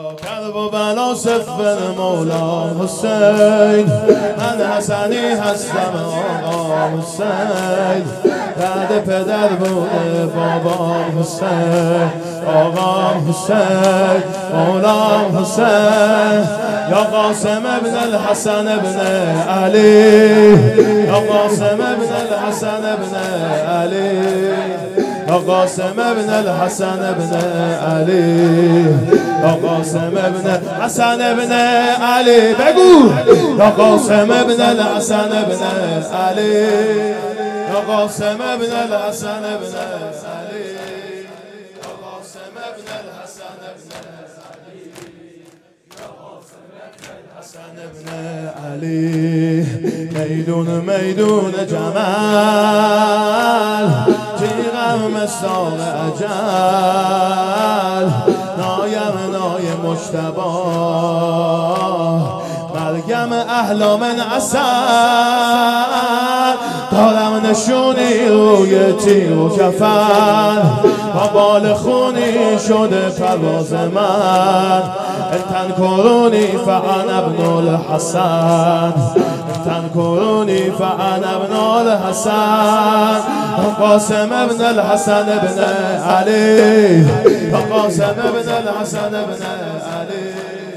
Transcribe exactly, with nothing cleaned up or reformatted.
کرب و بلا صفر مولا حسین، من حسنی هستم آقا حسین، بعد پدر بوده بابام حسین، آقا حسین مولا حسین، یا قاسم ابن الحسن ابن علی، یا قاسم ابن الحسن ابن علی، یا قاسم ابن الحسن ابن علی، یا قاسم ابن حسن ابن علی، بگو یا قاسم ابن الحسن ابن علی، یا قاسم ابن الحسن ابن علی، یا قاسم ابن الحسن ابن علی، یا قاسم ابن الحسن ابن علی. میدون میدون جمال، تیغم مساق اجل، نایم نای مجتبی، مرگم احلا من عسل، دارم نشونی روی تیر و کفن، با بال خونی شده پرواز من، تن کرونی فانا ابن الحسن، تن کرونی فانا ابن الحسن، قاسم ابن الحسن ابن علی، قاسم ابن الحسن ابن علی.